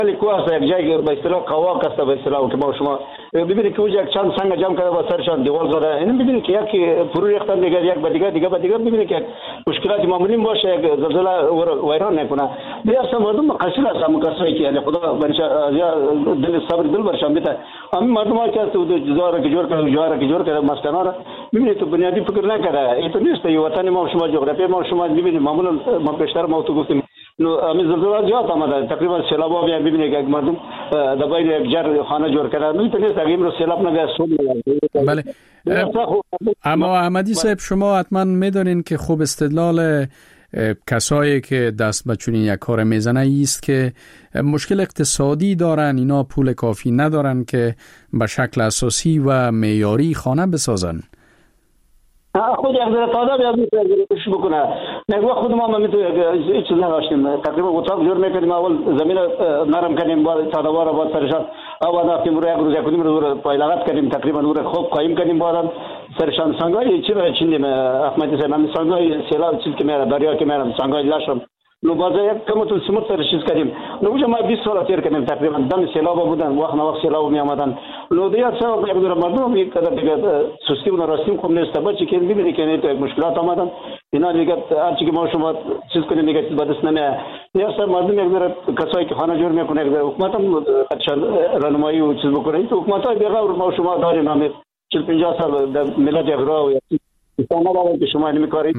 ولی کو است یک جای به اصطلاح قواق است به اصطلاح که ما شما ببینید که اونجا یک چند سنگ جمع کرده با سرشان دیوار زده این ببینید که یکی فرو ریختن دیگه یک به دیگه ببینید که مشکلات معمولی باشه یک زلزله ویران نکنه بیا مردم قصیر است مقصری که یعنی خدا برش دل صبر دل برشان بده همین مردم ها که جزاره که جور کرده مسکنا را ببینید تو بنیادی فکر نکرده این تو نیست وطن ما شما جغرافی ما شما ببینید معمولا ما بیشتر ما تو گفتیم نو همین زلزله زیاد آمده تقریبا سیلاب ها ببینید که مردم دبای یک جر خانه جور کرده نو تو نیست اگه امروز سیلاب نگه سود بله اما احمدی صاحب شما حتما میدونین که خوب استدلال کسایی که دست به چنین یک کار میزنه است که مشکل اقتصادی دارن، اینا پول کافی ندارن که به شکل اساسی و معیاری خانه بسازن. خود یک ذره تازه بیاد میتونش بکنه نگو خود ما هیچ چیز نداشتیم تقریبا اتاق جور میکردیم اول زمین نرم کردیم بعد تادوار بعد سرشان بعد رفتیم روی یک روز یک کدیم روز پایلغت کردیم تقریبا روی خوب قایم کردیم بعد سرشان سنگای چی برای چیندیم احمدی صاحب من سنگای سیلاب چیز که میره دریا که میره سنگای لاشم نو باز یک کم تو سمت سر چیز کردیم نو اونجا ما 20 سال تیر کردیم تقریبا دم سیلاب بودن وقت نه وقت سیلاب می آمدن نو دیگه سال یک دور مردم یک کده دیگه سستی و راستیم خوب نیست بچه که ببینید که تو مشکلات آمدن اینا دیگه هر چی که ما شما چیز کنیم دیگه چیز بدست نمیاد یا سر مردم یک دور کسایی که خانه جور میکنه یک دور حکومت هم راهنمایی و چیز بکنه تو حکومت های دیگه ما شما داریم همه 40 50 سال در ملت یک راه و استان که شما نمیکارید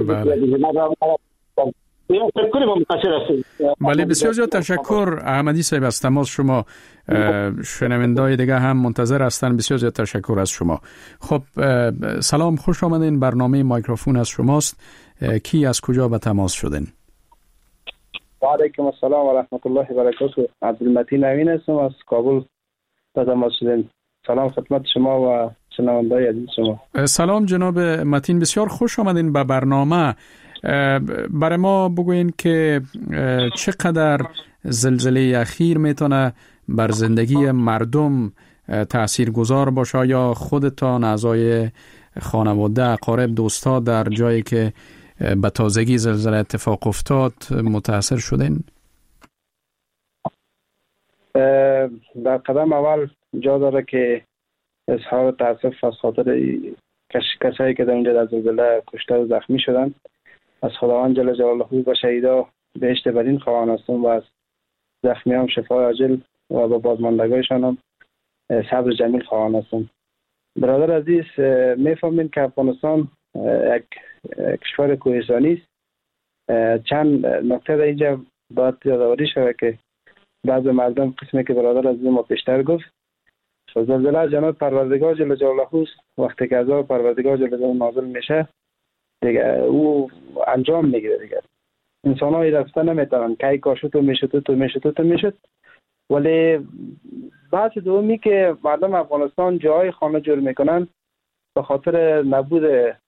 بله بسیار زیاد تشکر احمدی صاحب از تماس شما. شنونده‌های دیگه هم منتظر هستن. بسیار زیاد تشکر از شما. خب سلام، خوش آمدین. برنامه مایکروفون از شماست. کی از کجا به تماس شدین؟ و علیکم السلام و رحمت الله و برکاته. عبدالمتین امین هستم از کابل به تماس شدین. سلام خدمت شما و شنونده‌های عزیز شما. سلام جناب متین، بسیار خوش آمدین به برنامه. برای ما بگوین که چقدر زلزله اخیر میتونه بر زندگی مردم تاثیرگذار باشه یا خودتان اعضای خانواده اقارب دوستا در جایی که به تازگی زلزله اتفاق افتاد متاثر شدین؟ در قدم اول جا داره که اظهار تاسف از خاطر کسایی که در اونجا در زلزله کشته و زخمی شدن. از خداوند جل جلاله به شهیدا بهشت برین خواهان هستم و از زخمیان شفای عاجل و به بازماندگانشان هم صبر جمیل خواهان هستم. برادر عزیز، میفهمین که افغانستان یک کشور کوهستانی است. چند نکته در اینجا باید یادآوری شود که بعض مردم قسمی که برادر عزیز ما پیشتر گفت زلزله جناب پروردگار جل جلاله است. وقتی که عذاب پروردگار جل جلاله نازل میشه دیگه او انجام میگیره. دیگه انسان های رفته نمیتونن که ای کاشو تو میشد. ولی بحث دومی که مردم افغانستان جای خانه جور میکنن به خاطر نبود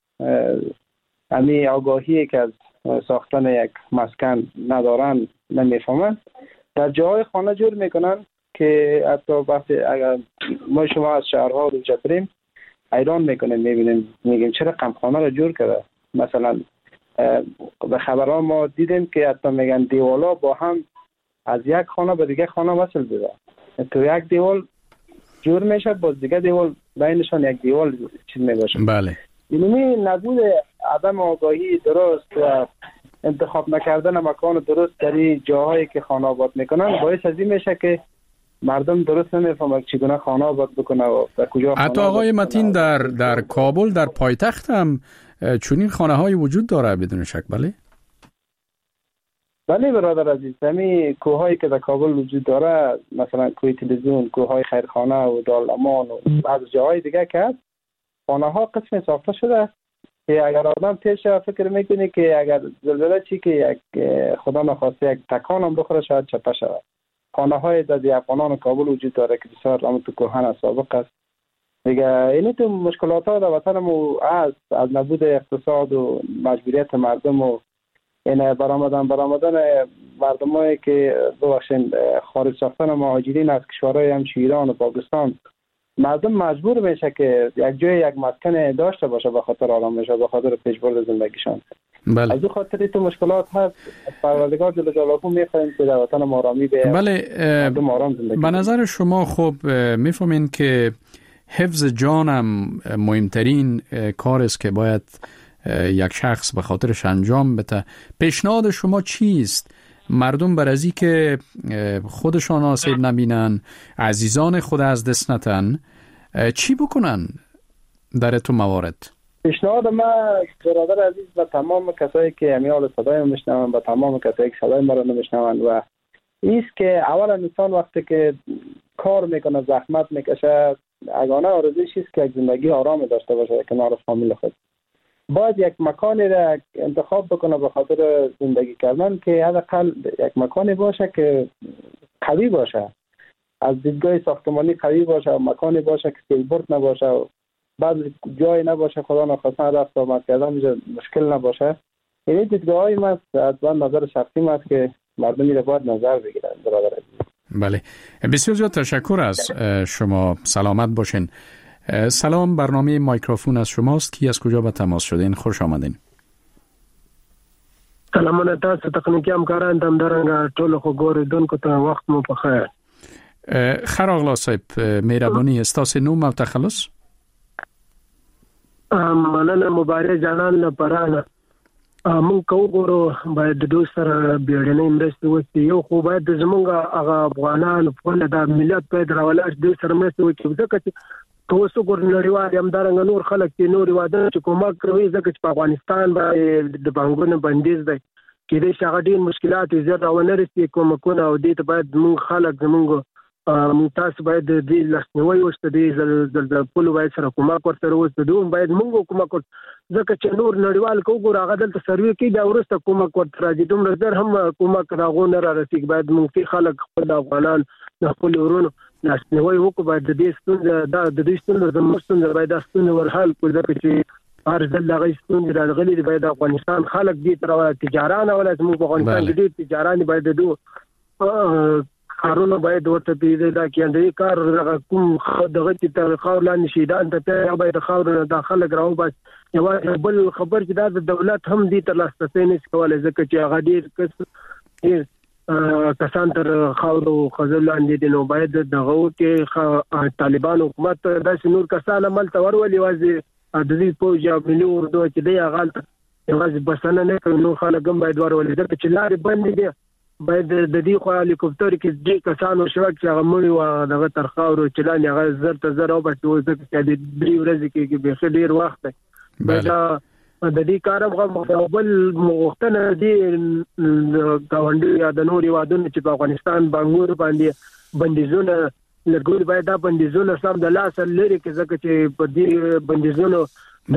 امی آگاهی که از ساختن یک مسکن ندارن نمیفهمن در جای خانه جور میکنن که حتی وقتی اگر ما شما از شهرها رو بریم حیران میکنیم میبینیم میگیم چرا قمخانه رو جور کرده. مثلا به خبرها ما دیدیم که حتی میگن دیوالا با هم از یک خانه به دیگه خانه وصل بوده. تو یک دیوال جور میشه با دیگه دیوال بینشان یک دیوال چیز میباشه. بله. اینمی نبود عدم آگاهی درست و انتخاب نکردن مکان درست در این جاهایی که خانه آباد میکنن باعث از این میشه که مردم درست نمیفهمن چگونه خانه آباد بکنه و در کجا. حتی آقای متین در کابل در پایتخت هم چنین خانه های وجود داره بدون شک. بله برادر عزیز، همین کوههایی که در کابل وجود داره مثلا کوه تلویزیون، کوههای خیرخانه و دارالامان و بعض جاهای دیگه که هست خانه ها قسم ساخته شده که اگر آدم تیر شد فکر میکنه که اگر زلزله چی که یک خدا نخواسته یک تکان هم بخوره شاید چپه شود. خانه های در افغانان کابل وجود داره که بسیار هم تو کهن سابق است. دیگه اینی تو مشکلات ها در وطن مو از نبود اقتصاد و مجبوریت مردم و این برآمدن مردمایی که ببخشین خارج رفتن مهاجرین از کشورهای همچون ایران و پاکستان مردم مجبور میشه که یک جای یک مسکن داشته باشه به خاطر آرامش و به خاطر پیشبرد زندگیشان. بله. از این خاطر تو مشکلات هست. پروردگار جل جلاله میخوایم که در وطن ما آرامی به بله. به نظر شما خب میفهمین که حفظ جانم مهمترین کار است که باید یک شخص به خاطرش انجام بده. پیشنهاد شما چیست؟ مردم بر ازی که خودشان آسیب نبینن، عزیزان خود از دست نتن، چی بکنن در تو موارد؟ پیشنهاد من برادر عزیز و تمام کسایی که امیال صدای ما میشنون، و تمام کسایی که صدای ما رو نمیشنون، و ایست که اولا انسان وقتی که کار میکنه، زحمت میکشه، اگانه آرزوش است که زندگی آرام داشته باشه کنار فامیل خود. باید یک مکانی را انتخاب بکنه به خاطر زندگی کردن که حداقل یک مکانی باشه که قوی باشه، از دیدگاه ساختمانی قوی باشه، و مکانی باشه که سیلبورد نباشه، و بعد جای نباشه خدا نخواسته رفت آمد کردن مشکل نباشه. این دیدگاه‌های من از نظر شخصی من است که مردمی را باید نظر بگیرن. برادر بله، بسیار زیاد تشکر از شما. سلامت باشین. سلام، برنامه مایکروفون از شماست. کی از کجا به تماس شدین؟ خوش آمدین. سلامونه تاسو تخنیکی همکاران دم درنګ ټول خو ګوریدونکو ته وخت مو په خیر. خیر اغلا صاحب، مهرباني استاسو نوم او تخلص؟ مننه مبارک جانان لپاره. مونږ کوو باید د دوی سره بیړنۍ مرستې وکړي. یو خو باید زمونږ هغه افغانان په د ملت په دراولش د سره مرستې وکړي، ځکه چې توسو ګورنړیوال هم درنګ نور خلک چې نور واده چې کومک کوي، ځکه چې په افغانستان باندې د بانګونو بندیز دی، کې د شغډین مشکلات زیات او نه رسي کومکونه، او دې ته باید مونږ خلک زمونږ تاسو باید د دې لاسنیوي وشته، د پولو باید سره کومک ورسره وشته، دوی باید مونږ کومک ځکه چې نور نړیوال کوګور هغه دلته سروي کوي، دا ورسته کومک ورته راځي، دومره زر هم کومک راغونه را رسیږي. باید مونږ خلک خپل افغانان د خپل ورونو لاسنیوي وکړو، باید د دې ستونزه د دې ستونزه د مستند باید د ستونزه ورحل کړو، ځکه چې هر ځل هغه ستونزه راغلي باید د افغانستان خلک دې تر تجاران ولایت مو په افغانستان کې دې تجاران باید د کارونه باید ورته پیدا دا کېندې کار کوم دغه چې تر خاور لاندې شي دا انت ته باید خاور داخله راو بس. یو بل خبر چې دا د دولت هم دې تر لاسته نه کولای، ځکه چې هغه ډیر کسان تر خاور او خزل لاندې دي، نو باید دغه کې طالبان حکومت داسې نور کسان عمل تور ولې وازي د دې پوجا ملي اردو چې دی هغه یوازې بسنه نه کوي، نو خلک هم باید ورولې، ځکه چې لارې بندې دي. باید د دې خو هلیکوپټر کې د کسانو شوک چې هغه مړي و دغه تر خاور چلان هغه زر ته زر او بس ځکه چې د 3 ورځې کې به ډیر وخت دی. باید د دې کار مقابل مغتنه دي گاونډي یا د نوري وادونو چې په افغانستان باندې بندیزونه لګول، باید دا بندیزونه سم د لاس لري کې، ځکه چې په دې بندیزونو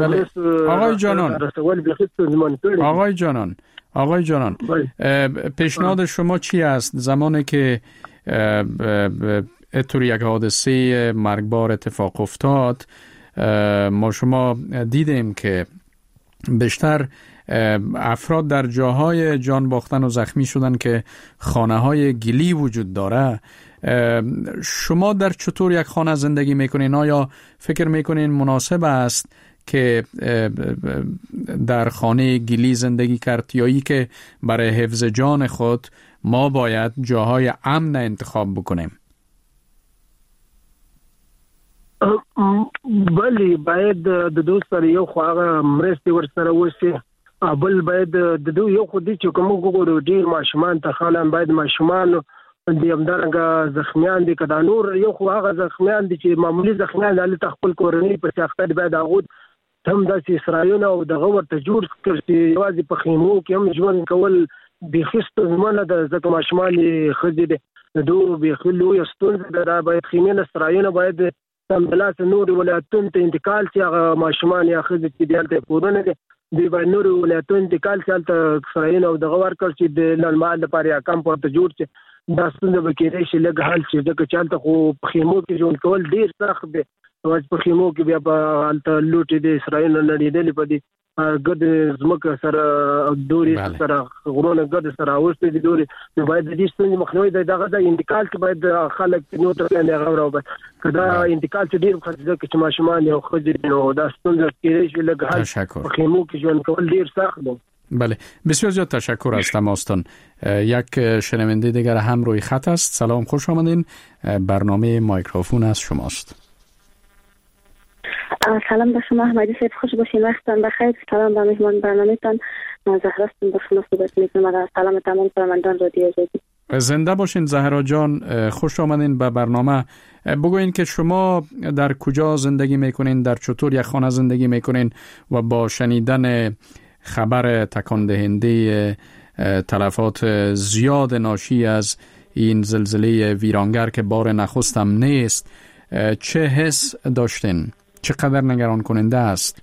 آقای جانان پیشنهاد شما چی است زمانی که اتور یک حادثه مرگبار اتفاق افتاد؟ ما شما دیدیم که بیشتر افراد در جاهای جان باختن و زخمی شدن که خانه های گلی وجود داره. شما در چطور یک خانه زندگی میکنین؟ آیا فکر میکنین مناسب است که در خانه گلی زندگی کرد، یا ای که برای حفظ جان خود ما باید جاهای امن انتخاب بکنیم؟ بله، باید د دوی سره یو خو هغه مرستې ورسره وشي، بل باید د دوی یو خو دي چې کوم وګورو ډیر ماشومان ته خلان باید ماشومان د همدارنګه زخمیان دي، کدا نور یو خو هغه زخمیان دي چې معمولی زخمیان د خپل کورنۍ په سیاست باید هغه هم د اسرائیل او د غور ته جوړ کړي، یوازې په خیمو کې هم ژوند کول به خسته زمونه د زکه ماشومان خځې دي دوه به خلو یستون د باید خیمه اسرائیل باید تملاس نور ولایتونو ته انتقال شي، هغه ماشومان یا خځې چې دلته پورونه دي دی باید نور ولایتونو انتقال شي ته اسرائیل او د غور کړ چې د نړمال لپاره یا کم پورته جوړ شي، دا څنګه به کېږي چې لږ حل شي، ځکه چې هلته خو په خیمو کې ژوند کول ډیر سخت دی، واځ په خیمو کې بیا په هلته لوټې د اسرائیل نړیدلې په دي ګډ زمکه سره دوري سره غرونه ګډ سره اوسته دي دوري، باید د دې څنګه مخنیوي دغه د انتقال کې باید خلک نو ته نه غوړو، بس کدا انتقال چې ډیر خرڅ کې ماشومان یو خځې نو دا څنګه کېږي چې لږ حل په خیمو کې ژوند کول ډیر سخت دی. بله، بسیار زیاد تشکر از تماستان. یک شنونده دیگر هم روی خط است. سلام، خوش آمدین. برنامه مایکروفون از شماست. سلام به شما احمدی صاحب، خوش باشین، وقتتان بخیر. سلام به مهمان برنامه‌تان، زهرا هستم، با شما صحبت می‌کنم. سلام تمام شنوندگان رادیو جدید. زنده باشین زهرا جان، خوش آمدین به برنامه. بگوین که شما در کجا زندگی میکنین، در چطور یک خانه زندگی میکنین و با شنیدن خبر تکان دهنده تلفات زیاد ناشی از این زلزله ویرانگر که بار نخستم نیست، چه حس داشتین؟ چقدر نگران کننده است؟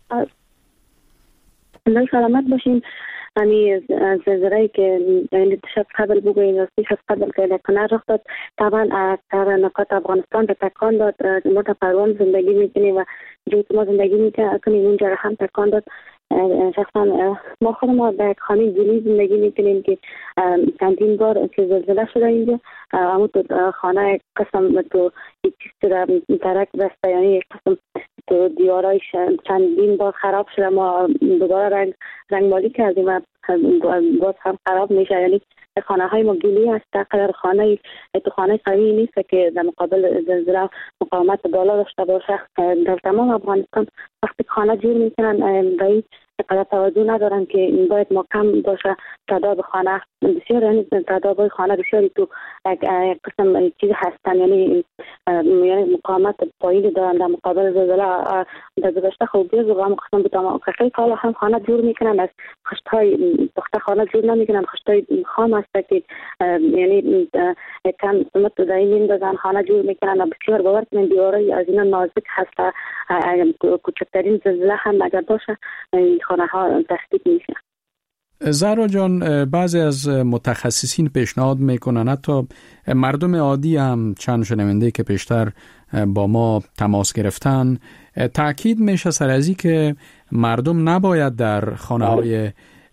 الله سلامت باشین. یعنی زلزله‌ای که شب قبل بگوییم از شب قبل که لکنه رخ داد، طبعا اکثر نقاط افغانستان به تکان داد. ما در پروان زندگی میکنیم و جایی که ما زندگی میکنیم اونجا هم تکان داد. شخصا ما خودمون در یک خانه گلی زندگی میکنیم که چندین بار که زلزله شده اینجا، اما تو خانه قسم تو یک چیز ترک بسته، یعنی یک قسم تو دیوارایش چندین بار خراب شده. ما دوباره رنگ مالی کردیم و باز هم خراب میشه. یعنی خانه های ما گلی هست، تقدر خانه قوی نیست که در مقابل زلزله مقاومت بالا داشته باشه. در تمام افغانستان وقتی خانه جور میکنن به این قدر توجه ندارن که این باید محکم باشه. تعداد خانه بسیار، یعنی تعداد خانه بسیاری تو یک قسم چیز هستن، یعنی مقاومت پایین دارن در مقابل زلزله. در گذشته خوب بیز و هم قسم بودم که حالا هم خانه جور میکنن، از خشتهای پخته خانه جور نمیکنن، خشتهای خام هست که یعنی کم سمت در این میندازن خانه جور میکنن و بسیار باور کنین دیوارای از اینا نازک هست. کوچکترین زلزله هم اگر باشه این خانه ها تخریب میشه. زهرا جان، بعضی از متخصصین پیشنهاد میکنن، حتی مردم عادی هم، چند شنونده که پیشتر با ما تماس گرفتن، تاکید میشه سر ازی که مردم نباید در خانه های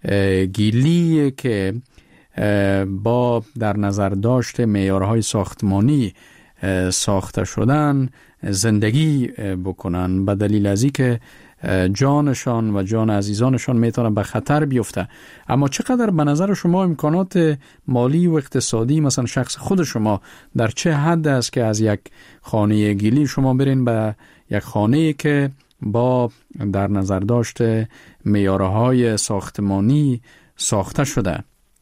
گیلی که با در نظر داشت معیارهای ساختمانی ساخته شدن زندگی بکنن، به دلیل ازی که جانشان و جان عزیزانشان میتونه به خطر بیفته. اما چقدر به نظر شما امکانات مالی و اقتصادی مثلا شخص خود شما در چه حد است که از یک خانه گیلی شما برین به یک خانه که با در نظر داشت معیارهای ساختمانی ساخته شده؟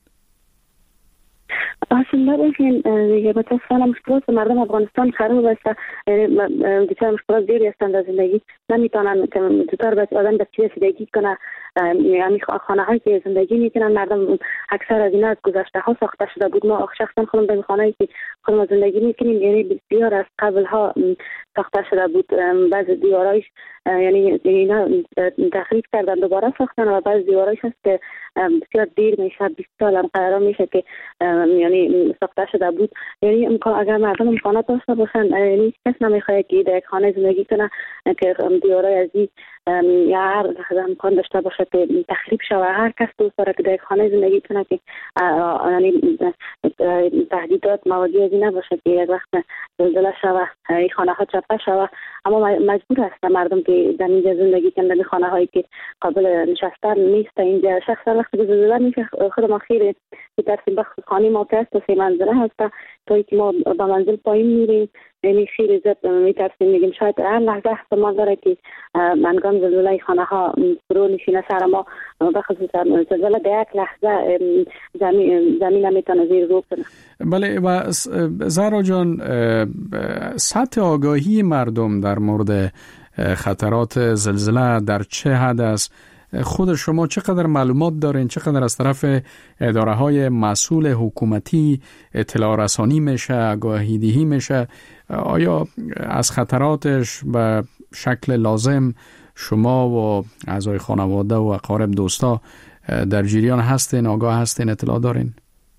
اصلا ببینید دیگه متاسفانه مشکلات مردم افغانستان خراب است. بسیار مشکلات زیادی هستند در زندگی، نمیتونن که چطور آدم به چی رسیدگی کنه. یعنی خانه هایی که زندگی میکنن مردم اکثر از اینا از گذشته ها ساخته شده بود. ما شخصا خودم در خانه‌ای که خودم زندگی میکنیم یعنی بسیار از قبل ها ساخته شده بود. بعضی دیوارایش یعنی اینا تخریب کردن دوباره ساختن و بعضی دیوارایش هست که بسیار دیر میشه، 20 سال هم قرار میشه که یعنی ساخته شده بود. یعنی اگر مردم امکانات داشته باشن، یعنی کس نمیخواد که در یک خانه زندگی کنه که دیوارای از این یا هر لحظه امکان داشته باشه که تخریب شود. هر کس دوست داره که در یک خانه زندگی کنه که یعنی تهدیدات موادی از این نباشه که یک وقت زلزله شود این خانه ها چپه شود. اما مجبور هستن مردم که در اینجا زندگی کنن، در خانه هایی که قابل نشستن نیست. اینجا شخصا وقتی که زلزله میشه خودم خیلی میترسیم. بخش خانه ما که هست 3 منزله هست، توی که ما با منزل پایین میریم یعنی خیلی زیاد میترسیم، میگیم شاید هر لحظه احتمال داره که منگام زلزله خانه ها فرو نشینه سر ما. بخصوصا زلزله در یک لحظه زمین نمیتونه زیر رو کنه. بله. و زهرا جان، سطح آگاهی مردم در مورد خطرات زلزله در چه حد است؟ خود شما چقدر معلومات دارین؟ چقدر از طرف اداره های مسئول حکومتی اطلاع رسانی میشه، آگاهی دهی میشه؟ آیا از خطراتش به شکل لازم شما و اعضای خانواده و اقارب دوستا در جریان هستین، آگاه هستین، اطلاع دارین؟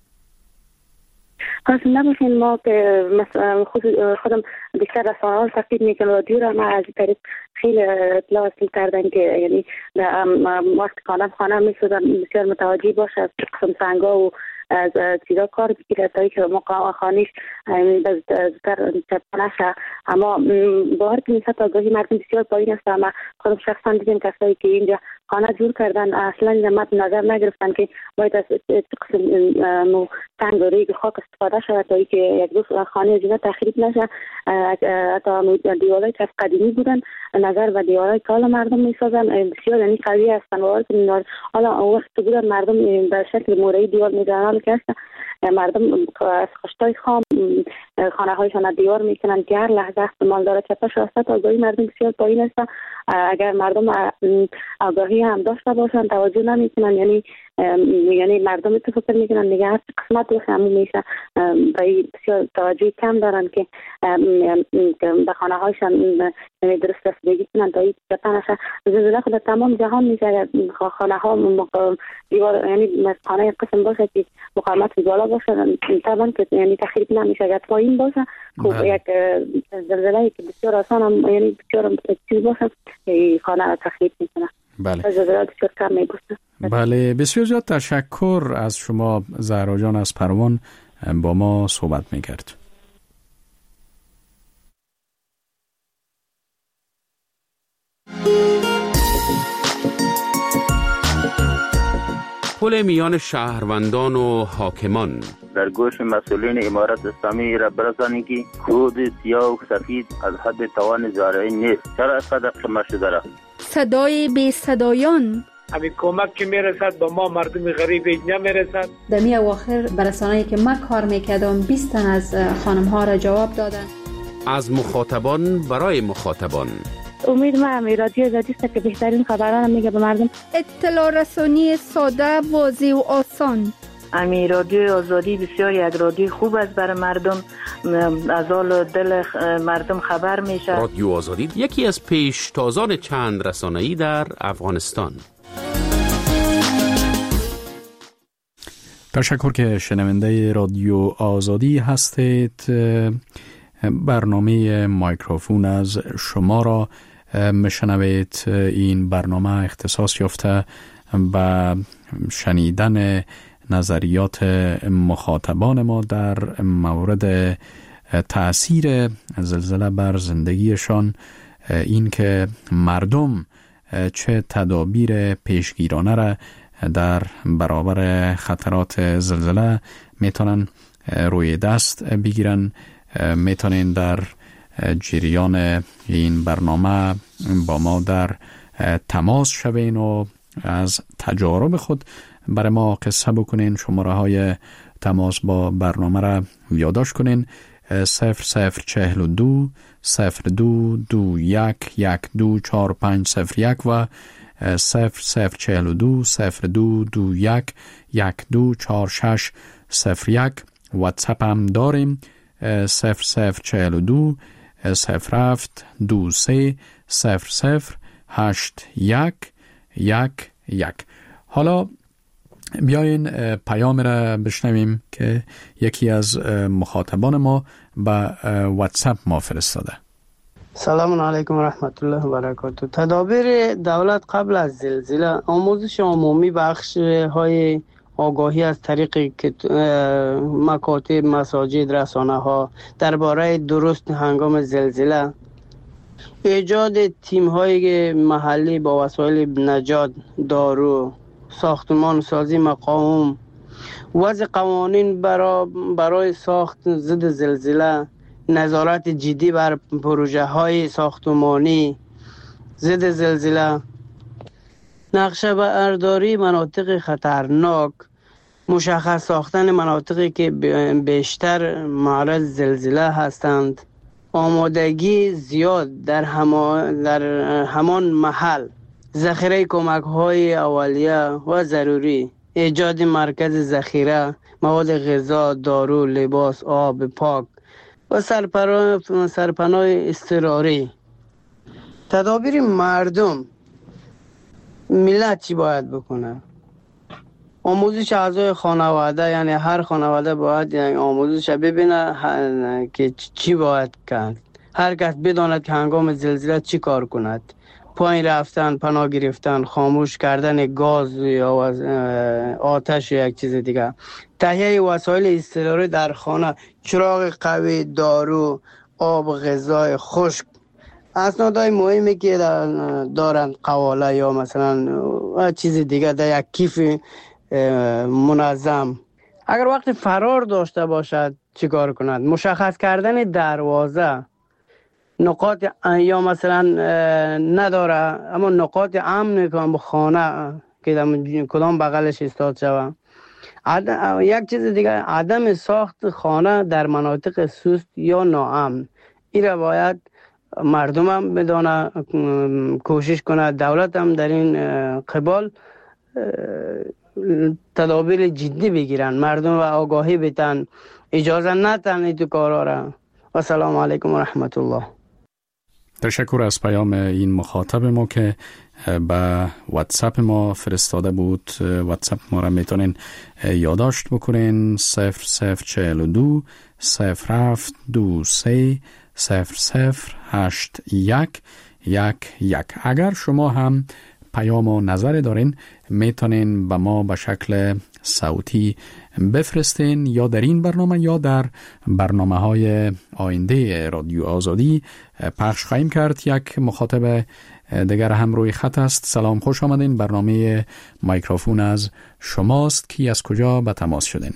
خواستم نباشین ما که خودم بیشتر رسانه‌ها تعقیب میکنم و رادیو ما از طریق خیلی اطلاع حاصل کردن که یعنی وقت خانه میشدن بسیار متوجه باشه از قسم سنگا و از چیزا کار بگیره تا که مقام خانیش زودتر چپه نشه. اما باور که نسبت آگاهی مردم بسیار پایین است. اما خودم شخصا دیدم کسایی که اینجا خانه جور کردن، اصلا جماعت نظر نگرفتن که باید از چه قسم سنگ و ریگ خاک استفاده شود تا اینکه یک دو خانه از اینا تخریب نشه. حتی دیوارایی که از قدیمی بودن نظر به دیوارای کال مردم میسازن، بسیار یعنی قوی هستن. حالا وقت بودن مردم به شکل مورایی دیوار میزنن، حالا که هست مردم از خشتای خام خانه هایشان دیوار میکنن که هر لحظه احتمال داره چپش هست. آگاهی مردم بسیار پایین است. اگر مردم آگاهی هم داشته باشن توجه نمیکنن، یعنی مردم فکر میکنن دیگه هر قسمت باشه همون میشه. بسیار توجه کم دارن که به خانه هایشان درست رسیدگی کنن تا این نشه. زلزله خود تمام جهان میشه. خانه ها دیوار یعنی خانه قسم باشه که مقاومت بالا باشه طبعا که یعنی تخریب نمیشه. اگر پایین باشه خب یک زلزله که بسیار آسان هم یعنی بسیار چیز باشه خانه را تخریب میکنه. بله. زلزله بسیار کم میبوسه. بله، بسیار زیاد تشکر از شما زهرا جان از پروان با ما صحبت میکرد. پل میان شهروندان و حاکمان. در گوش مسئولین امارت اسلامی را برسانید که کود سیاه و سفید از حد توان زارعی نیست. چرا اینقدر قمه شده را؟ صدای بی صدایان. همین کمک که میرسد به ما مردم غریب نمیرسد. در می اواخر برسانه‌ای که من کار میکردم 20 تن از خانم ها را جواب دادن. از مخاطبان برای مخاطبان. امید ما رادیو آزادی است که بهترین خبران میگه به مردم. اطلاع رسانی ساده، واضح و آسان. امی رادیو آزادی بسیار یک رادیو خوب است برای مردم، از حال دل مردم خبر میشه. رادیو آزادی یکی از پیشتازان چند رسانه‌ای در افغانستان. تشکر که شنونده رادیو آزادی هستید. برنامه مایکروفون از شما را میشنوید. این برنامه اختصاص یافته به شنیدن نظریات مخاطبان ما در مورد تأثیر زلزله بر زندگیشان، این که مردم چه تدابیر پیشگیرانه را در برابر خطرات زلزله میتونن روی دست بگیرن. میتونین در جریان این برنامه با ما در تماس شوین و از تجارب خود برای ما قصه بکنین. شماره های تماس با برنامه را یادداشت کنین: 0042 0221 124501 و 0042 0221 124601. واتساپ هم داریم: 0042 07 23 00 81 11. حالا بیاین پیام را بشنویم که یکی از مخاطبان ما به واتساپ ما فرستاده. سلام علیکم و رحمت الله و برکاته. تدابیر دولت قبل از زلزله: آموزش عمومی، بخش های آگاهی از طریق مکاتب، مساجد، رسانه ها درباره درست هنگام زلزله، ایجاد تیم های محلی با وسایل نجات، دارو، ساختمان سازی مقاوم، وضع قوانین برای ساخت ضد زلزله، نظارت جدی بر پروژه های ساختمانی ضد زلزله، نقشه برداری مناطق خطرناک، مشخص ساختن مناطقی که بیشتر معرض زلزله هستند، آمادگی زیاد در همان محل، ذخیره کمک های اولیه و ضروری، ایجاد مرکز ذخیره مواد غذا، دارو، لباس، آب پاک و سرپناه اضطراری. تدابیر مردم: ملت چی باید بکنه؟ آموزش اعضای خانواده، یعنی هر خانواده باید آموزش ببینه که چی باید کرد. هر کس بداند که هنگام زلزله چی کار کند: پایین رفتن، پناه گرفتن، خاموش کردن گاز یا آتش یا یک چیز دیگه، تهیه وسایل اضطراری در خانه، چراغ قوی، دارو، آب، غذای خشک، اسنادهای مهمی که دارند، قواله یا مثلا چیز دیگه در یک کیف منظم، اگر وقت فرار داشته باشد چیکار کند؟ مشخص کردن دروازه، نقاط یا مثلا نداره اما نقاط امن که خانه که کدام بغلش استاد شود. یک چیز دیگه، عدم ساخت خانه در مناطق سست یا ناامن. این را باید مردم هم بدانه، کوشش کنه، دولت هم در این قبال تدابیر جدی بگیرن، مردم و آگاهی بدن، اجازه ندن تو کارا را. و سلام علیکم و رحمت الله. تشکر از پیام این مخاطب ما که به واتساپ ما فرستاده بود. واتساپ ما را میتونین یادداشت بکنین 0042 0723 008111. اگر شما هم پیام و نظر دارین میتونین به ما به شکل صوتی بفرستین، یا در این برنامه یا در برنامه‌های آینده رادیو آزادی پخش خواهیم کرد. یک مخاطب دیگر هم روی خط است. سلام، خوش آمدین. برنامه مایکروفون از شماست. کی از کجا به تماس شدین؟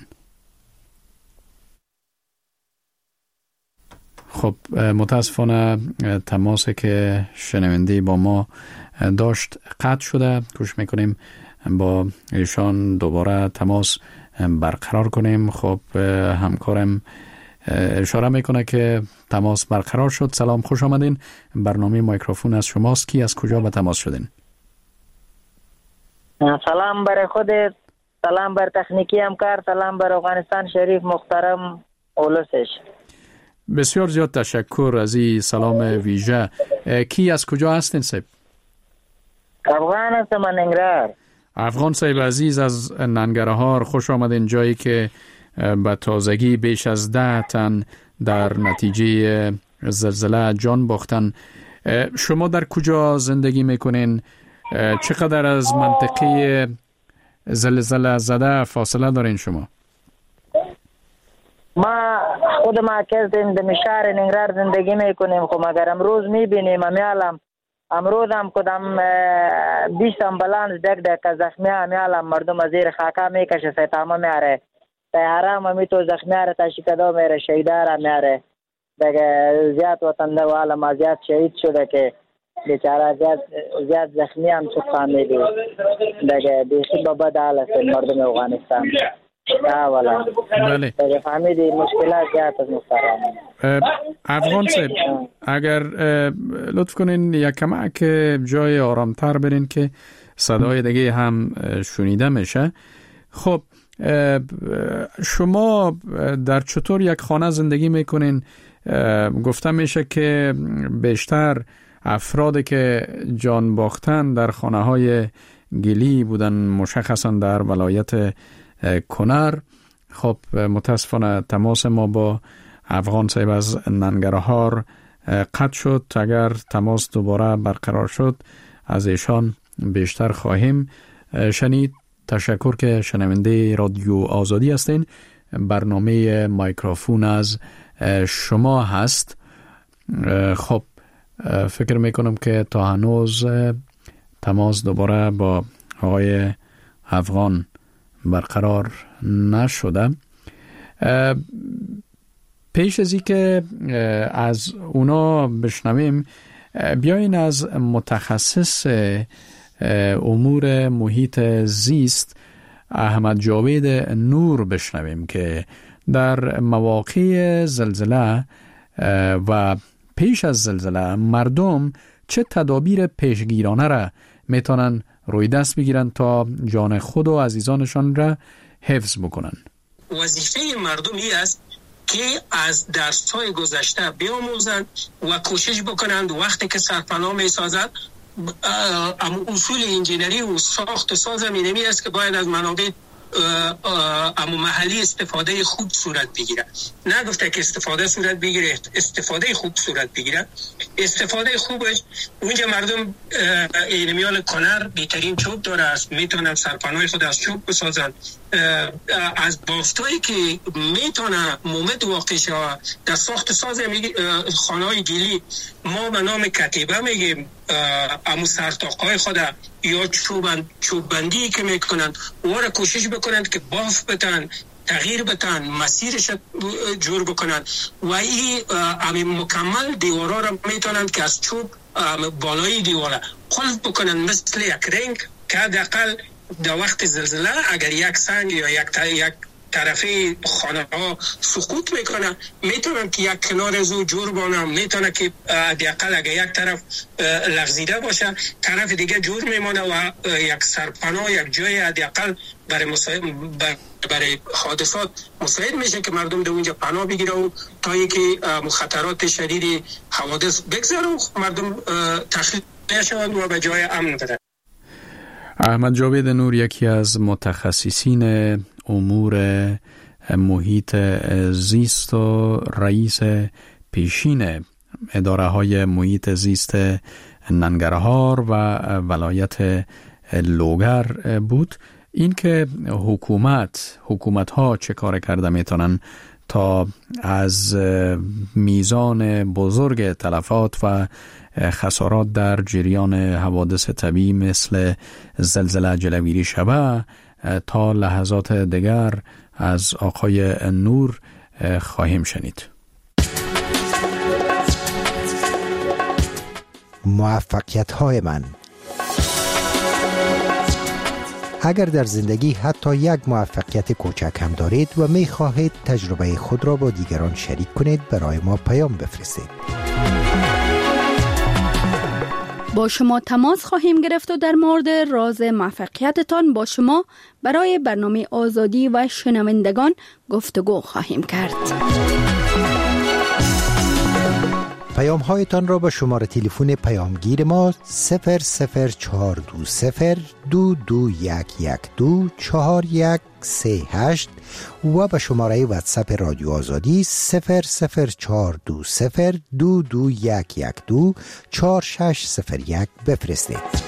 خب متاسفانه تماسی که شنونده با ما داشت قطع شده. کوشش میکنیم با ایشان دوباره تماس برقرار کنیم. خب همکارم اشاره میکنه که تماس برقرار شد. سلام، خوش آمدین. برنامه مایکروفون از شماست. کی از کجا به تماس شدین؟ سلام بر خودت، سلام بر تکنیکی همکار، سلام بر افغانستان شریف محترم اولسش. بسیار زیاد تشکر از این سلام ویژه. کی از کجا هستین صاحب؟ افغان هستم، ننگرهار. افغان صاحب عزیز از ننگرهار، خوش آمدین. جایی که به تازگی بیش از 10 تن در نتیجه زلزله جان باختن. شما در کجا زندگی میکنین؟ چقدر از منطقه زلزله زده فاصله دارین شما؟ ما خود ما کردیم در شهر ننگرهار زندگی میکنیم. خب اگر امروز میبینیم امیالم امروز هم کدام 20 امبولانس دک زخمی امیالم مردم از زیر خاکا میکشه، سیتامه میاره، تیاره هم میتو زخمی اره، تاشیکدو میره، شهیدار میاره. دیگه زیاد وطنده و عالم زیاد شهید شده که بیچاره زیاد زخمی هم تو فامیلی. دیگه بیخی بابا دال است مردم افغانستان. اولا بله، دیگه فامیلی مشکلات زیاد از محترم. افغان صاحب اگر لطف کنین یک کمک جای آرامتر برین که صدای دیگه هم شنیده میشه. خب شما در چطور یک خانه زندگی میکنین؟ گفته میشه که بیشتر افرادی که جان باختن در خانه های گلی بودن، مشخصا در ولایت کنر. خب متاسفانه تماس ما با افغان صاحب از ننگرهار قطع شد. اگر تماس دوباره برقرار شد از ایشان بیشتر خواهیم شنید. تشکر که شنونده رادیو آزادی هستین. برنامه مایکروفون از شما هست. خب فکر میکنم که تا هنوز تماس دوباره با آقای افغان برقرار نشده. پیش از این که از اونا بشنویم، بیاین از متخصص امور محیط زیست احمد جاوید نور بشنویم که در مواقع زلزله و پیش از زلزله مردم چه تدابیر پیشگیرانه را میتونن روی دست بگیرن تا جان خود و عزیزانشان را حفظ بکنن. وظیفه مردم این است که از درس‌های گذشته بیاموزند و کوشش بکنند وقتی که سرپناه میسازند اصول انجینری و ساخت و ساز اینمی است که باید از منابع اما محلی استفاده خوب صورت بگیره. نگفته که استفاده صورت بگیره، استفاده خوب صورت بگیره. استفاده خوبش اونجا مردم میان کنر بهترین چوب داره است، میتونن سرپناه خود از چوب بسازن. از بافتایی که میتونه مومد واقع شود در ساخت ساز خانه‌های گلی ما به نام کتیبه میگیم. امو سرتاقای خود یا چوب بندی که میکنن واره کوشش بکنند که بافت بتن، تغییر بتن، مسیرش جور بکنن و این مکمل دیوارا را میتونند که از چوب بالای دیواره قلف بکنن مثل یک رنگ که حداقل در وقت زلزله اگر یک سنگ یا یک طرفی خانه ها سقوط میکنه میتونن که یک کنار زو جور بانن، میتونه که حداقل اگر یک طرف لغزیده باشه طرف دیگه جور میمونه و یک سرپناه یک جای حداقل برای حادثات مساعد میشه که مردم در اونجا پناه بگیره و تا اینکه خطرات شدید حوادث بگذره و مردم تخلیه شوند و به جای امن برن. احمد جاوید نور یکی از متخصصین امور محیط زیست و رئیس پیشین اداره های محیط زیست ننگرهار و ولایت لوگر بود. این که حکومت ها چه کار کرده میتونن تا از میزان بزرگ تلفات و خسارات در جریان حوادث طبیعی مثل زلزله جلوگیری شود تا لحظات دیگر از آقای نور خواهیم شنید. موفقیت‌های من. اگر در زندگی حتی یک موفقیت کوچک هم دارید و می خواهید تجربه خود را با دیگران شریک کنید، برای ما پیام بفرستید. با شما تماس خواهیم گرفت و در مورد راز موفقیتتان با شما برای برنامه آزادی و شنوندگان گفتگو خواهیم کرد. پیام هایتان را به شماره تلفن پیامگیر ما 00420221112 4138 و به شماره واتساپ رادیو آزادی 00420221112 4601 بفرستید.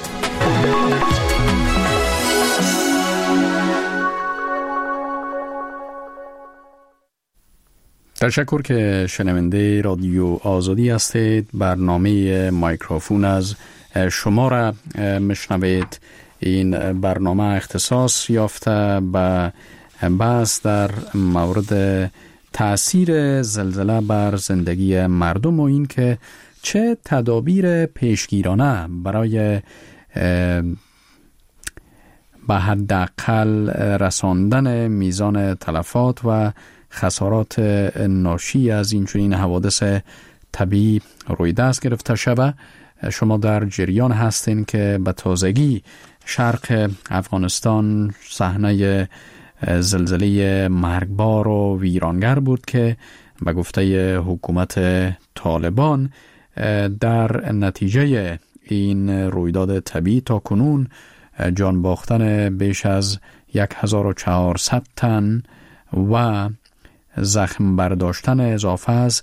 تشکر که شنونده رادیو آزادی هستید. برنامه مایکروفون از شما را میشنوید. این برنامه اختصاص یافته به بحث در مورد تأثیر زلزله بر زندگی مردم و این که چه تدابیر پیشگیرانه برای به حداقل رساندن میزان تلفات و خسارات ناشی از این حوادث طبیعی روی دست گرفته شود. شما در جریان هستین که به تازگی شرق افغانستان صحنه زلزله مرگبار و ویرانگر بود که به گفته حکومت طالبان در نتیجه این رویداد طبیعی تا کنون جان باختن بیش از 1400 تن و زخم برداشتن اضافه از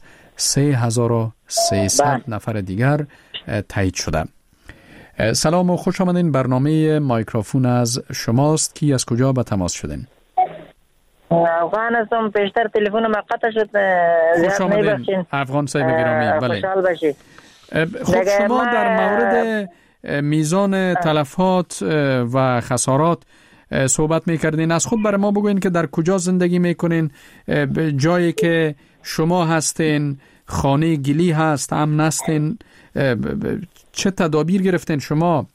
3300 نفر دیگر تایید شده. سلام و خوش آمدین. برنامه مایکروفون از شماست. کی از کجا به تماس شدین؟ افغان هستم. پیشتر تلفن ما قطع شد. خوش آمدین افغان صاحب گرامی. بله. خوشحال باشید. خب شما در مورد میزان تلفات و خسارات صحبت میکردین. از خود برای ما بگوین که در کجا زندگی میکنین، جایی که شما هستین خانه گلی هست، امن هستین، چه تدابیر گرفتین شما؟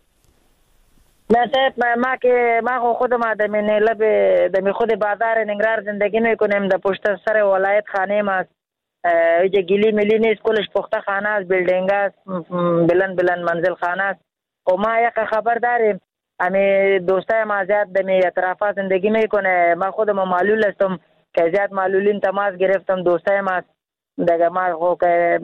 ما خودم دمی خود بازار ننگرهار زندگی میکنیم. در پشت سر ولایت خانه ما اینجا گلی ملی نیست، کلش پخته خانه است، بیلدینگ است، بلند منزل خانه است. و ما یک خبر داریم امی دوستای ما زیاد دمی اطرافا زندگی میکنه. ما خودم معلول هستم که زیاد معلولین تماس گرفتم. دوستای ما دیگه ما خو که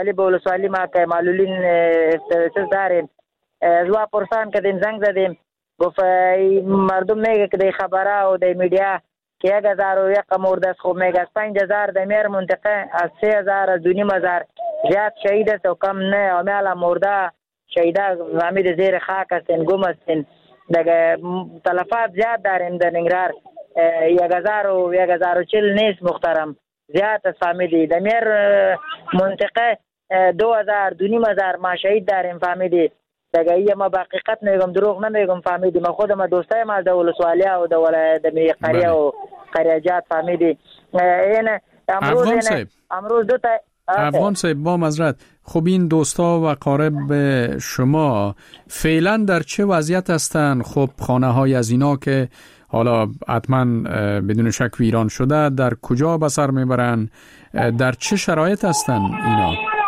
ولسوالی ما که معلولین چیز داریم. زوا پرسان کردیم، زنگ زدیم گفت مردم میگه که دی خبره و دی میدیا که 1001 مرده است. خب میگه از 5000 در میر منطقه از 3000 از 2500 زیاد شهید است و کم نه. امیالا مرده شهیده امید زیر خاک هستین، گم هستین. دیگه تلفات زیاد داریم در ننگرهار. 1040 نیست محترم، زیاد است فهمیدی. در میر منطقه 2000 2500 ما شهید داریم فهمیدی. دیگه ای ما با حقیقت میگم، دروغ نمیگم فهمیدی. ما خودم دوستای ما در ولسوالی و در قریه و قریجات فهمیدی. این امروز دو تا افغان صاحب با معذرت، خب این دوستا و قارب شما فعلا در چه وضعیت هستن؟ خب خانه های از اینا که حالا حتما بدون شک ویران شده در کجا به سر میبرن؟ در چه شرایط هستن اینا؟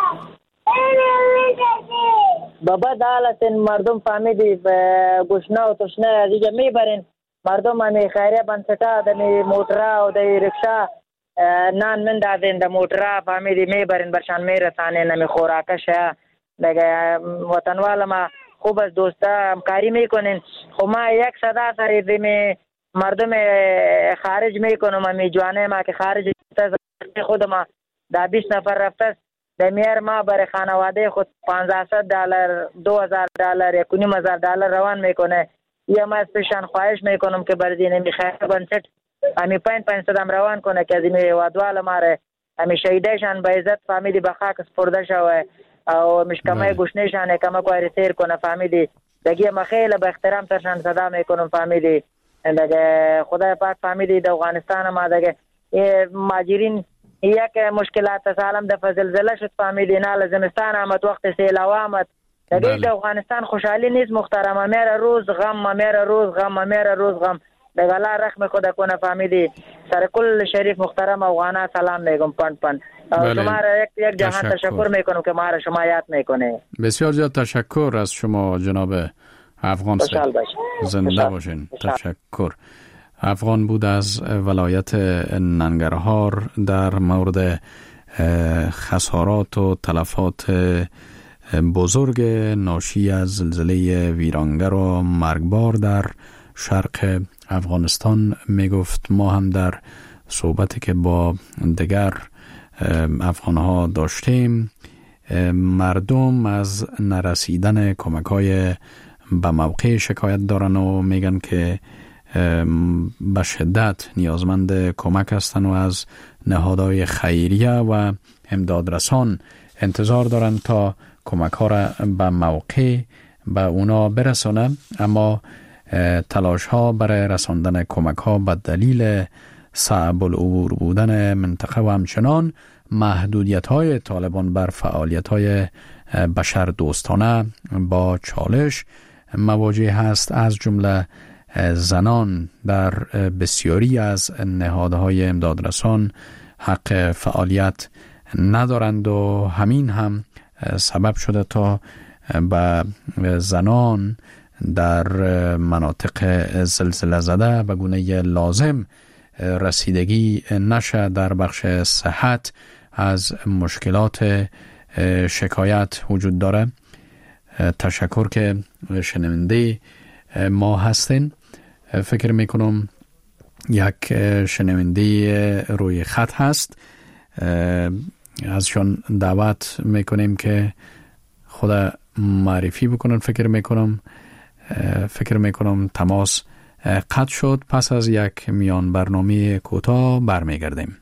بابا دالتن مردم فهمیدی گوشنه و تشنه از اینجا میبرین. مردم همی خیریه بنسٹا دمی موترا و دی رکشا نان من دادین دا موترا فهمیدی میبرین برشان میرسانه نمی خوراکش دیگه وطنوال ما خوب از دوستا همکاری میکنین. خب ما یک صدا سری دیمی مردم خارج میکنم همی جوانه ما که خارج خود ما دا 20 نفر رفته در میر ما برای خانواده خود $1500 $2000 $1500 روان میکنه. یه ما از پیشان خواهش میکنم که بردین همی خیر بنسٹ همی 500 هم روان کنه که از همی وادوال ماره همی شهیدهشان به عزت فهمیدی به خاک سپرده شوه او مشکمه گوشنشان کمه کواری سیر کنه فهمیدی. دیگه ما خیلی به احترام ترشان صدا میکنم فهمیدی. دیگه خدای پاک فهمیدی در افغانستان ما دیگه ماجرین یک مشکلات سالم دفع زلزله شد فهمیدی. نال زمستان آمد، وقت سیلاب آمد. دیگه در افغانستان خوشحالی نیست محترم. میره روز غم، میره روز غم، میره روز غم. دیگه الله رحم خدا کنه فهمیدی. سر کل شریف محترم افغانا سلام میگم پند. شما را یک جهان تشکر میکنم که ما را شما یاد میکنه. بسیار زیاد تشکر از شما جناب افغان صاحب. زنده باشین. تشکر. افغان بود از ولایت ننگرهار در مورد خسارات و تلفات بزرگ ناشی از زلزله ویرانگر و مرگبار در شرق افغانستان می گفت. ما هم در صحبتی که با دیگر افغانها داشتیم مردم از نرسیدن کمک‌های به موقع شکایت دارن و میگن که به شدت نیازمند کمک هستن و از نهادهای خیریه و امدادرسان انتظار دارن تا کمک ها را به موقع به اونا برسانه. اما تلاش ها برای رساندن کمک ها به دلیل صعب العبور بودن منطقه و همچنان محدودیت های طالبان بر فعالیت های بشر دوستانه با چالش مواجه هست. از جمله زنان در بسیاری از نهادهای امدادرسان حق فعالیت ندارند و همین هم سبب شده تا به زنان در مناطق زلزله زده به گونه لازم رسیدگی نشه. در بخش صحت از مشکلات شکایت وجود داره. تشکر که شنونده ما هستین. فکر میکنم یک شنونده روی خط هست، ازشان دعوت میکنیم که خود معرفی بکنن. فکر میکنم تماس قطع شد. پس از یک میان برنامه کوتاه برمیگردیم.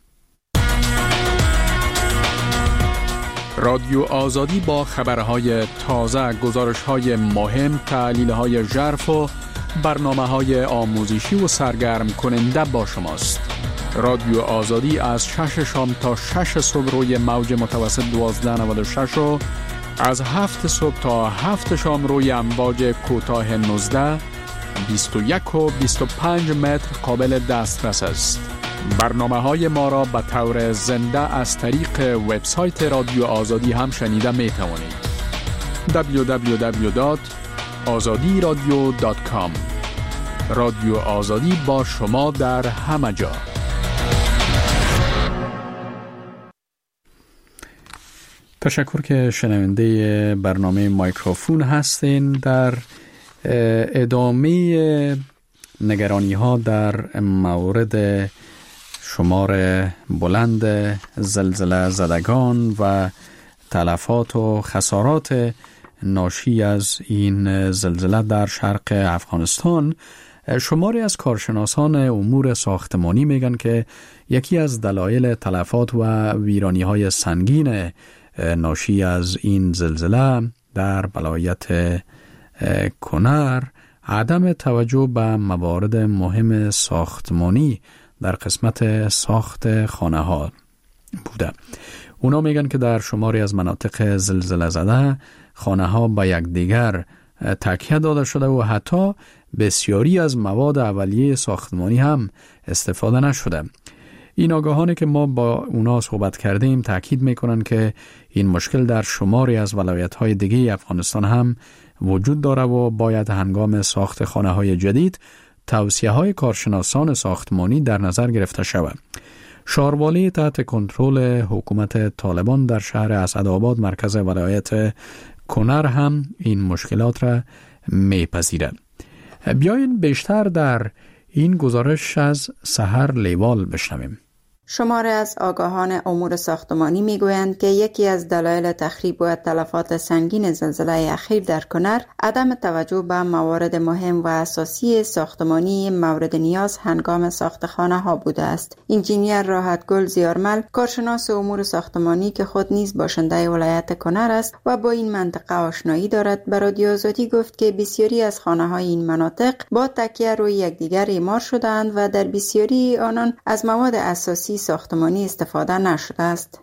رادیو آزادی با خبرهای تازه، گزارشهای مهم، تحلیلهای ژرف و برنامه‌های آموزشی و سرگرم کننده با شماست. رادیو آزادی از 6 شام تا 6 صبح روی موج متوسط 1296 و از 7 صبح تا 7 شام روی امواج کوتاه 19 21 و 25 متر قابل دسترس است. برنامه‌های ما را به طور زنده از طریق وبسایت رادیو آزادی هم شنیده می توانید. www.azadiradio.com. رادیو آزادی با شما در همه جا. تشکر که شنونده برنامه مایکروفون هستین. در ادامه نگرانی ها در مورد شمار بلند زلزله زدگان و تلفات و خسارات ناشی از این زلزله در شرق افغانستان، شماری از کارشناسان امور ساختمانی میگن که یکی از دلایل تلفات و ویرانی های سنگین ناشی از این زلزله در ولایت کنر عدم توجه به موارد مهم ساختمانی در قسمت ساخت خانه ها بوده. اونا میگن که در شماری از مناطق زلزله زده خانه ها به یکدیگر تکیه داده شده و حتی بسیاری از مواد اولیه ساختمانی هم استفاده نشده. این آگاهانی که ما با اونا صحبت کردیم تاکید میکنن که این مشکل در شماری از ولایت‌های دیگه افغانستان هم وجود داره و باید هنگام ساخت خانه‌های جدید توصیه‌های کارشناسان ساختمانی در نظر گرفته شود. شاروالی تحت کنترل حکومت طالبان در شهر اسدآباد مرکز ولایت کنر هم این مشکلات را میپذیرد. بیاین بیشتر در این گزارش از سحر لیوال بشنویم. شماره از آگاهان امور ساختمانی میگویند که یکی از دلایل تخریب و تلفات سنگین زلزله اخیر در کنر عدم توجه به موارد مهم و اساسی ساختمانی مورد نیاز هنگام ساخت خانه ها بوده است. انجینیر راحتگل زیارمل، کارشناس امور ساختمانی که خود نیز باشنده ولایت کنر است و با این منطقه آشنایی دارد، به رادیو آزادی گفت که بسیاری از خانه های این مناطق با تکیه روی یکدیگر اعمار شده‌اند و در بسیاری آنان از مواد اساسی ساختمانی استفاده نشده است.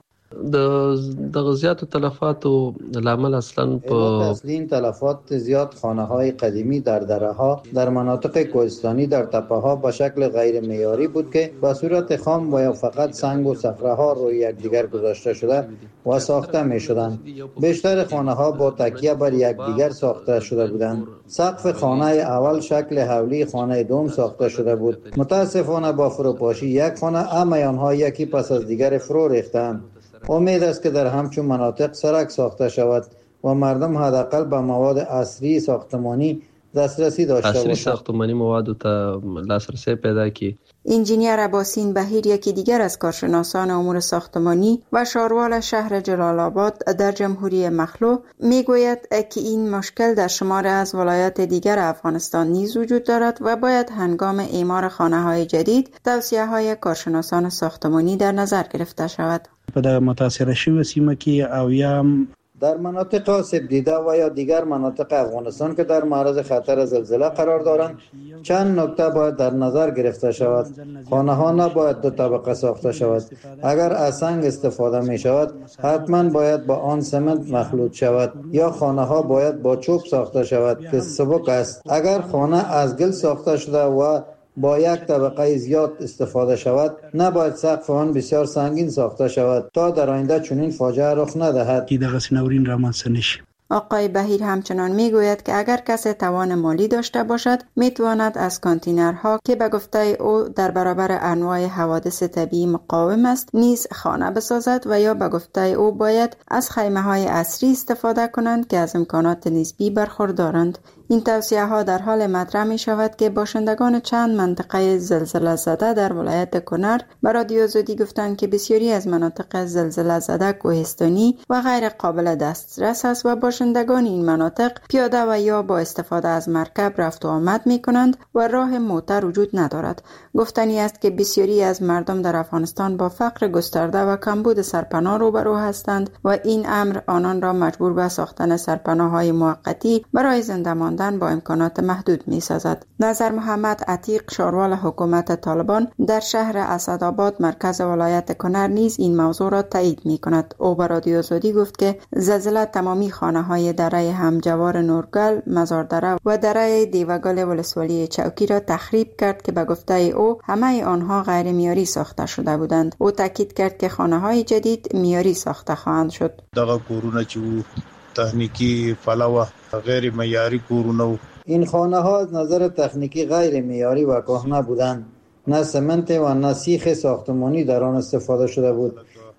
د زیات تلفات و لامل اصلا اصلین تلفات زیاد خانه های قدیمی در دره ها در مناطق کوهستانی در تپه ها به شکل غیر معیاری بود که به صورت خام و یا فقط سنگ و صخره ها روی یکدیگر گذاشته شده و ساخته می شدند. بیشتر خانه ها با تکیه بر یکدیگر ساخته شده بودند. سقف خانه اول شکل حولی خانه دوم ساخته شده بود. متاسفانه با فروپاشی یک خانه اما آنها یکی پس از دیگر فرو ریختند. امید است که در همچون مناطق سرک ساخته شود و مردم حداقل به مواد عصری ساختمانی دسترسی داشته باشند. ساختمانی مواد ته دسترسی پیدا کی. انجینیر عباسین بهیر، یکی دیگر از کارشناسان امور ساختمانی و شاروال شهر جلال آباد در جمهوری مخلو، میگوید که این مشکل در شمار از ولایات دیگر افغانستان نیز وجود دارد و باید هنگام اعمار خانه‌های جدید توصیه‌های کارشناسان ساختمانی در نظر گرفته شود. په د متاثره شوې سیمه کې او یا در مناطق آسیب دیده و یا دیگر مناطق افغانستان که در معرض خطر زلزله قرار دارند چند نکته باید در نظر گرفته شود. خانه ها نباید دو طبقه ساخته شود. اگر از سنگ استفاده می شود حتما باید با آن سمنت مخلوط شود یا خانه ها باید با چوب ساخته شود که سبک است. اگر خانه از گل ساخته شده و با یک طبقه زیاد استفاده شود نباید سقف آن بسیار سنگین ساخته شود تا در آینده چنین فاجعه رخ ندهد. آقای بهیر همچنان میگوید که اگر کسی توان مالی داشته باشد میتواند از کانتینرها که به گفته او در برابر انواع حوادث طبیعی مقاوم است نیز خانه بسازد و یا به گفته او باید از خیمه های عصری استفاده کنند که از امکانات نسبی برخوردارند. این توصیه ها در حال مطرح می شود که باشندگان چند منطقه زلزله زده در ولایت کنر به رادیو آزادی گفتند که بسیاری از مناطق زلزله زده کوهستانی و غیر قابل دسترس است و باشندگان این مناطق پیاده و یا با استفاده از مرکب رفت و آمد می کنند و راه موتر وجود ندارد. گفتنی است که بسیاری از مردم در افغانستان با فقر گسترده و کمبود سرپناه روبرو هستند و این امر آنان را مجبور به ساختن سرپناه‌های موقتی برای زنده ماندن با امکانات محدود می سازد. نظر محمد عتیق، شاروال حکومت طالبان در شهر اسدآباد مرکز ولایت کنر نیز این موضوع را تایید می کند. او به رادیو آزادی گفت که زلزله تمامی خانه های دره همجوار نورگل، مزاردره و دره دیوگل ولسوالی چوکی را تخریب کرد که به گفته او همه آنها غیر معیاری ساخته شده بودند. او تاکید کرد که خانه های جدید معیاری ساخته خواهند شد. دغه کورونه چې تکنیکی پلوه غیر معیاری کورونه. این خانه ها از نظر تکنیکی غیر معیاری و کهنه بودند. نه سمنت و نه سیخ ساختمانی در آن استفاده شده بود.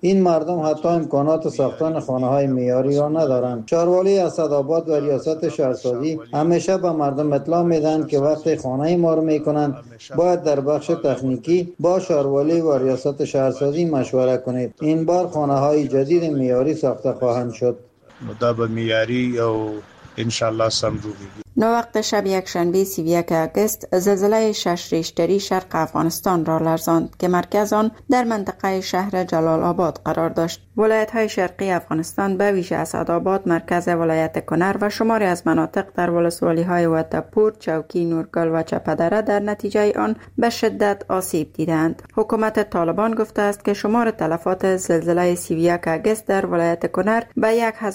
این مردم حتی امکانات ساختن خانه‌های معیاری را ندارند. شهروالی اسدآباد و ریاست شهرسازی همیشه به مردم اطلاع میدن که وقتی خانه ما رو میکنند باید در بخش تکنیکی با شهروالی و ریاست شهرسازی مشوره کنید. این بار خانه‌های جدید معیاری ساخته خواهند شد. دا به معیاری او ان شاء الله سم جوړیږي. وقت شب یکشنبه 31 اگست زلزله 6 ریشتری شرق افغانستان را لرزاند که مرکز آن در منطقه شهر جلال آباد قرار داشت. ولایت‌های شرقی افغانستان به ویژه اسدآباد، مرکز ولایت کنر و شماری از مناطق در ولسوالی‌های وطه‌پور، چوکی، نورگل و چپدره در نتیجه آن به شدت آسیب دیدند. حکومت طالبان گفته است که شمار تلفات زلزله 31 اگست در ولایت کنر به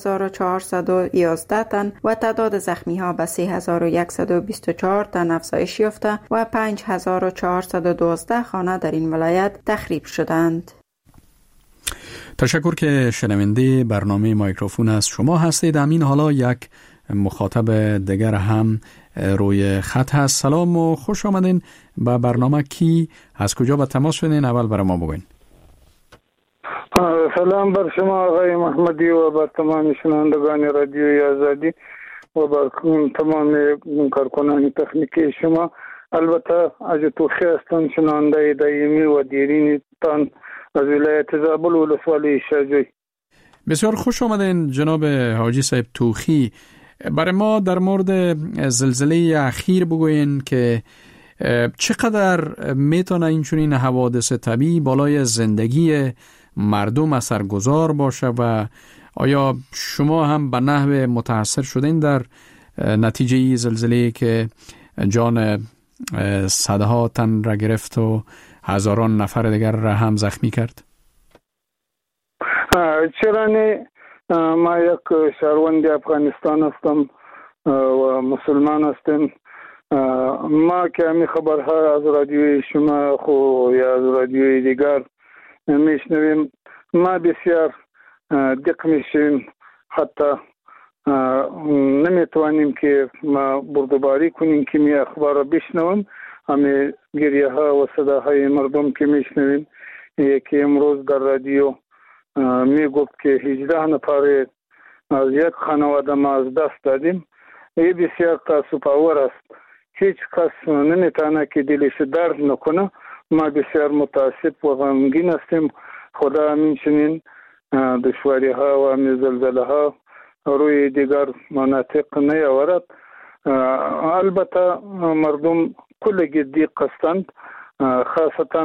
1411 تن و تعداد زخمی‌ها به 3124 تن افزایش یافته و 5412 خانه در این ولایت تخریب شدند. تشکر که شنونده برنامه مایکروفون از شما هستید. همین حالا یک مخاطب دیگر هم روی خط هست. سلام و خوش آمدین به برنامه. کی از کجا به تماس شدین؟ اول برای ما بگوین. سلام بر شما آقای محمدی و بر تمام شنوندگان رادیوی آزادی و بر تمام کارکنان تکنیکی شما. البته از توخی هستم شنونده دایمی و دیرین تان از ولایت زابل ولسوالی شاجوی. بسیار خوش آمدین جناب حاجی صاحب توخی. برای ما در مورد زلزله اخیر بگوین که چقدر میتونه اینچنین حوادث طبیعی بالای زندگی مردم اثرگذار باشه و آیا شما هم به نحو متاثر شدین در نتیجه زلزله که جان صدها تن را گرفت و هزاران نفر دیگر را هم زخمی کرد؟ چرا نه؟ ما یک شهروند افغانستان هستم و مسلمان هستم. ما که همی خبرها از رادیوی شما یا از رادیوی دیگر میشنویم، ما بسیار دق میشیم، حتی نمیتوانیم که ما بردباری کنیم که می اخبار را بشنویم. همه گریه ها و صداهای مردم که میشنویم، یکی امروز در رادیو می گفت که 18 نفر از یک خانواده ما از دست دادیم. این بسیار تاسف آور است. هیچ کس نمیتونه که دلش درد نکنه. ما بسیار متاسف و غمگین هستیم. خدا همین چنین دشواری ها و همین زلزله ها روی دیگر مناطق نیاورد. البته مردم کل جدی قصدند، خاصتا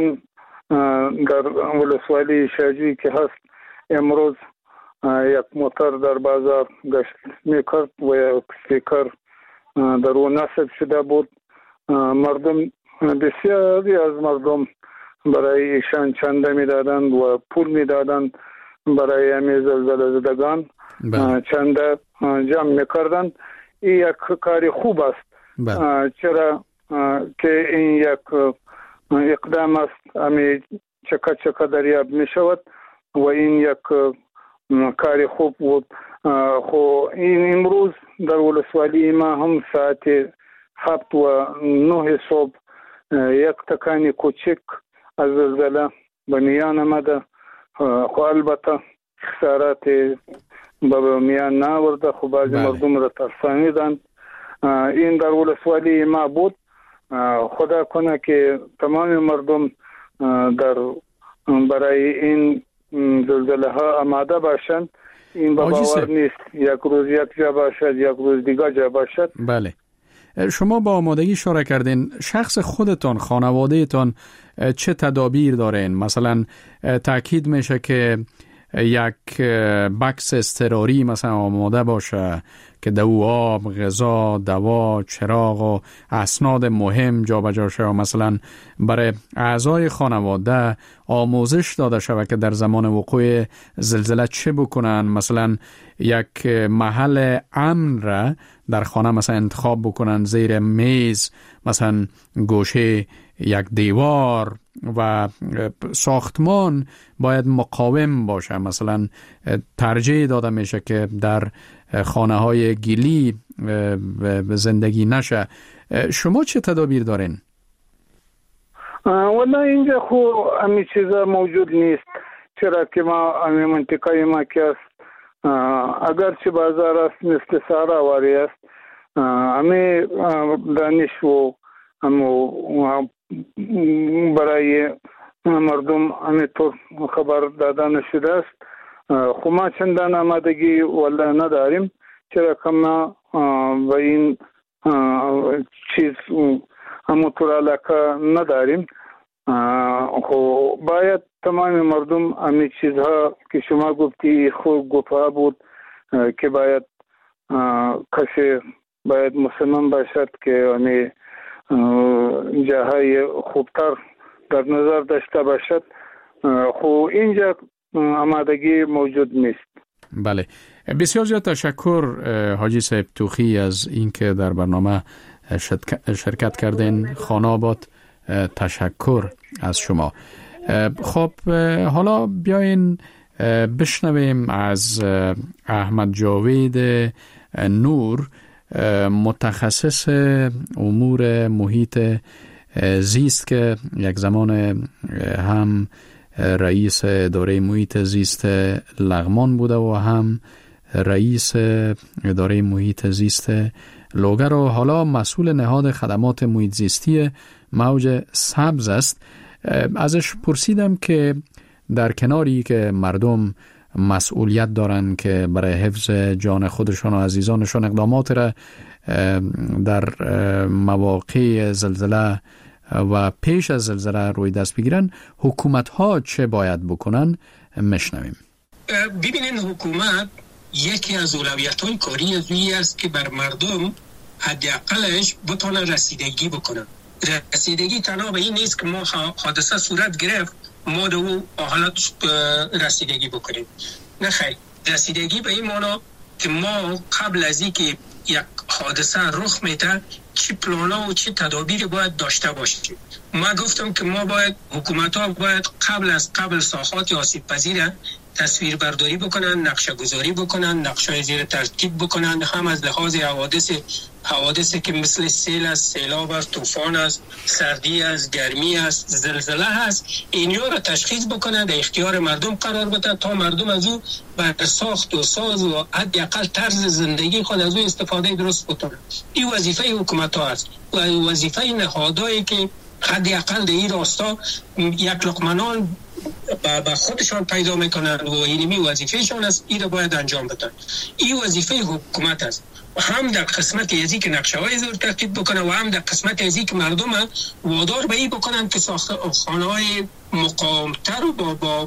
در ولسوالی شاجوی که هست. امروز یک موتر در بازار گشت میکرد و یک سپیکر در او نصب شده بود. مردم بسیاری از مردم برای ایشان چنده میدادند و پول میدادند برای همین زلزله زدگان چنده جمع میکردند. این یک کاری خوب است. چرا که این یک اقدام است، همین چکا دریاب میشود و این یک کاری خوب بود. خو این امروز در ولسوالی ما هم ساعت 7 و 9 صبح یک تکانی کوچک از زلزله به میان آمده. خو البته خسارات به میان نآورده، خو بعضی مردم را ترسانیدند. این در ولسوالی ما بود. خدا کنه که تمام مردم در برای این زلزله ها آماده باشند. این باور نیست یک روز یک جا باشد، یک روز دیگر جا باشد. بله، شما با آمادگی اشاره کردین. شخص خودتان، خانوادهتان چه تدابیر دارین؟ مثلا تاکید میشه که یک بکس اضطراری مثلا آماده باشه که دو آب، غذا، دوا، چراغ و اسناد مهم جابجا شه. مثلا برای اعضای خانواده آموزش داده شود که در زمان وقوع زلزله چه بکنن. مثلا یک محل امن را در خانه مثلا انتخاب بکنن، زیر میز، مثلا گوشه یک دیوار، و ساختمان باید مقاوم باشه. مثلا ترجیح داده میشه که در خانه های گلی زندگی نشه. شما چه تدابیر دارین؟ والله اینجا خو همین چیزا موجود نیست. چرا که ما همین منطقه ما که است اگرچه بازار است مثل سهراواری است همه دانش و برای مردم همه طور خبر داده نشده است. خو ما چندان آمادگی ولا نداریم چرا که ما به این چیز همونطور علاقه نداریم. خو باید تمام مردم همین چیزها که شما گفتی خود گفته بود که باید کسی باید مصمم باشد که همین جاهای خوبتر در نظر داشته باشد. خو اینجا آمادگی موجود نیست. بله، بسیار زیاد تشکر حاجی صاحب توخی از اینکه در برنامه شرکت کردین. خانه آباد، تشکر از شما. خب حالا بیاین بشنویم از احمد جاوید نور، متخصص امور محیط زیست که یک زمان هم رئیس اداره محیط زیست لغمان بوده و هم رئیس اداره محیط زیست لوگر و حالا مسئول نهاد خدمات محیط زیستی موج سبز است. ازش پرسیدم که در کناری که مردم مسئولیت دارن که برای حفظ جان خودشان و عزیزانشان اقدامات را در مواقع زلزله و پیش از زلزله روی دست بگیرن، حکومت ها چه باید بکنن؟ مشنویم. ببینین، حکومت یکی از اولویت‌های کاری از روی است که بر مردم حداقلش بتونه رسیدگی بکنن. رسیدگی تنها به این نیست که ما حادثه صورت گرفت ما به اون حالت رسیدگی بکنیم. نه خیر، رسیدگی به این معنا که ما قبل از اینکه یک حادثه رخ میده چی پلانا و چی تدابیر باید داشته باشیم. ما گفتم که ما باید حکومت‌ها باید قبل ساحات آسیب پذیر تصویر برداری بکنن، نقشه گذاری بکنن، نقشه زیر ترتیب بکنن، هم از لحاظ حوادثی که مثل سیل است، سیلاب است، طوفان است، سردی است، گرمی است، زلزله است، اینها را تشخیص بکنن، در اختیار مردم قرار بده تا مردم از او بر ساخت و ساز و حداقل طرز زندگی خود از او استفاده درست بکنن. این وظیفه حکومت ها است و وظیفه نهادهایی که حداقل در این راستا یک لقمه نان با خودشان پیدا میکنن و اینمی وظیفهشان است، این را باید انجام بدن. این وظیفه حکومت است، هم در قسمت ازی که نقشه های زور ترتیب بکنه و هم در قسمت ازی که مردم وادار به این بکنن که خانه های مقامتر و با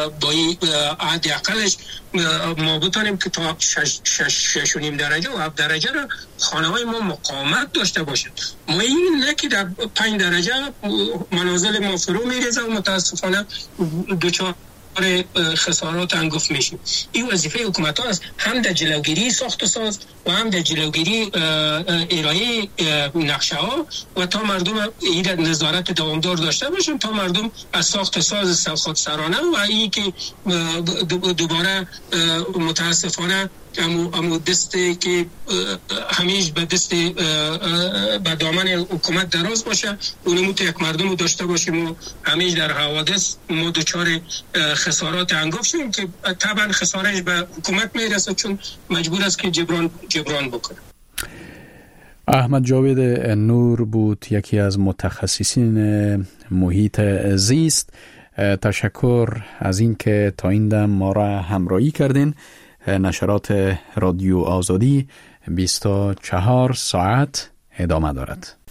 حداقلش ما بتانیم که تا 6.5 درجه و 7 درجه را خانه های ما مقاومت داشته باشد. ما این نه که در 5 درجه منازل ما فرو میریزه و متاسفانه دچار خسارات انگفت میشیم. این وظیفه حکومت ها است، هم در جلوگیری ساخت و ساز و هم در جلوگیری ارائه نقشه ها و تا مردم این نظارت دوامدار داشته باشن تا مردم از ساخت ساز خودسرانه و این که دوباره متاسفانه امو دسته که همیشه به دست به دامن حکومت دراز باشه، اونمو تا یک مردم رو داشته باشیم و همیشه در حوادث ما دچار خسارات انگفت شدیم که طبعا خسارش به حکومت میرسه چون مجبور است که جبران بکنه. احمد جاوید نور بود، یکی از متخصصین محیط زیست. تشکر از این که تا این دم ما را همراهی کردین. نشرات رادیو آزادی 24 ساعت ادامه دارد.